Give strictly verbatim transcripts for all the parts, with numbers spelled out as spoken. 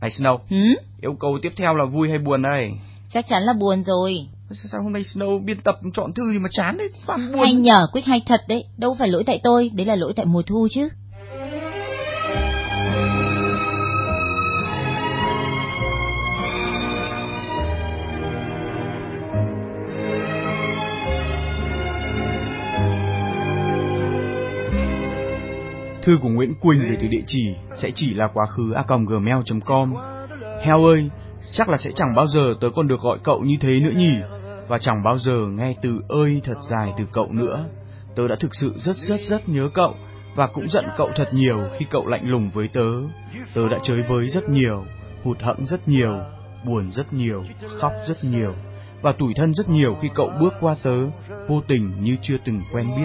Này Snow, Hử? yêu cầu tiếp theo là vui hay buồn đây? Chắc chắn là buồn rồi. Sao, sao hôm nay Snow biên tập chọn thư gì mà chán đấy, toàn buồn. Hay nhở, Quyết hay thật đấy, đâu phải lỗi tại tôi, đấy là lỗi tại mùa thu chứ. Thư của Nguyễn Quỳnh gửi từ địa chỉ sẽ chỉ là quá khứ a còng gmail chấm com. Heo ơi, chắc là sẽ chẳng bao giờ tớ còn được gọi cậu như thế nữa nhỉ, và chẳng bao giờ nghe từ ơi thật dài từ cậu nữa. Tớ đã thực sự rất rất rất nhớ cậu, và cũng giận cậu thật nhiều khi cậu lạnh lùng với tớ. Tớ đã chơi với rất nhiều, hụt hẫng rất nhiều, buồn rất nhiều, khóc rất nhiều, và tủi thân rất nhiều khi cậu bước qua tớ, vô tình như chưa từng quen biết.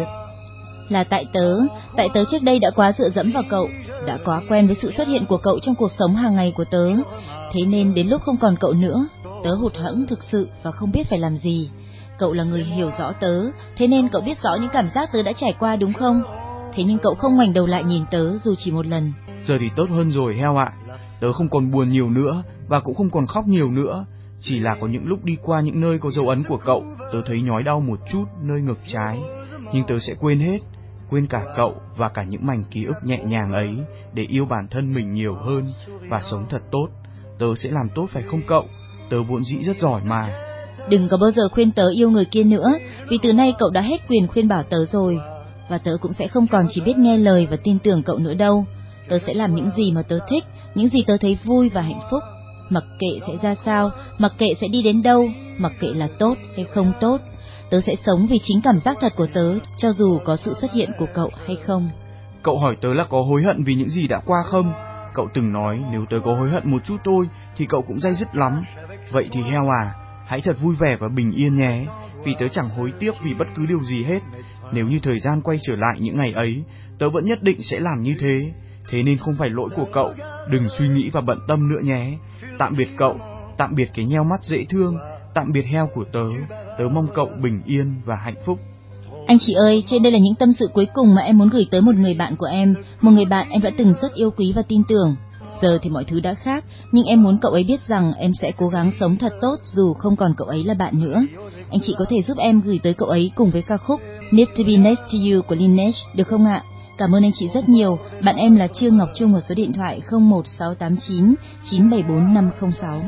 Là tại tớ, tại tớ trước đây đã quá dựa dẫm vào cậu, đã quá quen với sự xuất hiện của cậu trong cuộc sống hàng ngày của tớ. Thế nên đến lúc không còn cậu nữa, tớ hụt hẫng thực sự và không biết phải làm gì. Cậu là người hiểu rõ tớ, thế nên cậu biết rõ những cảm giác tớ đã trải qua đúng không? Thế nhưng cậu không ngoảnh đầu lại nhìn tớ dù chỉ một lần. Giờ thì tốt hơn rồi Heo ạ. Tớ không còn buồn nhiều nữa và cũng không còn khóc nhiều nữa. Chỉ là có những lúc đi qua những nơi có dấu ấn của cậu, tớ thấy nhói đau một chút nơi ngực trái. Nhưng tớ sẽ quên hết, quên cả cậu và cả những mảnh ký ức nhẹ nhàng ấy để yêu bản thân mình nhiều hơn và sống thật tốt. Tớ sẽ làm tốt phải không cậu? Tớ vốn dĩ rất giỏi mà. Đừng có bao giờ khuyên tớ yêu người kia nữa, vì từ nay cậu đã hết quyền khuyên bảo tớ rồi. Và tớ cũng sẽ không còn chỉ biết nghe lời và tin tưởng cậu nữa đâu. Tớ sẽ làm những gì mà tớ thích, những gì tớ thấy vui và hạnh phúc. Mặc kệ sẽ ra sao, mặc kệ sẽ đi đến đâu, mặc kệ là tốt hay không tốt, tớ sẽ sống vì chính cảm giác thật của tớ, cho dù có sự xuất hiện của cậu hay không. Cậu hỏi tớ là có hối hận vì những gì đã qua không? Cậu từng nói nếu tớ có hối hận một chút thôi thì cậu cũng day dứt lắm. Vậy thì Heo à, hãy thật vui vẻ và bình yên nhé, vì tớ chẳng hối tiếc vì bất cứ điều gì hết. Nếu như thời gian quay trở lại những ngày ấy, tớ vẫn nhất định sẽ làm như thế. Thế nên không phải lỗi của cậu, đừng suy nghĩ và bận tâm nữa nhé. Tạm biệt cậu, tạm biệt cái nheo mắt dễ thương, tạm biệt Heo của tớ. Tớ mong cậu bình yên và hạnh phúc. Anh chị ơi, trên đây là những tâm sự cuối cùng mà em muốn gửi tới một người bạn của em, một người bạn em đã từng rất yêu quý và tin tưởng. Giờ thì mọi thứ đã khác, nhưng em muốn cậu ấy biết rằng em sẽ cố gắng sống thật tốt dù không còn cậu ấy là bạn nữa. Anh chị có thể giúp em gửi tới cậu ấy cùng với ca khúc Need to be next to you của Lineage, được không ạ? Cảm ơn anh chị rất nhiều. Bạn em là Trương Ngọc Trung ở số điện thoại không một sáu tám chín chín bảy bốn năm không sáu.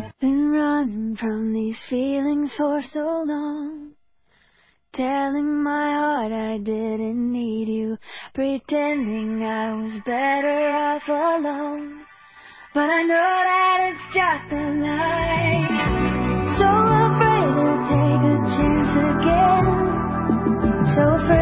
Telling my heart I didn't need you, pretending I was better off alone. But I know that it's just a lie. So afraid to take a chance again. So afraid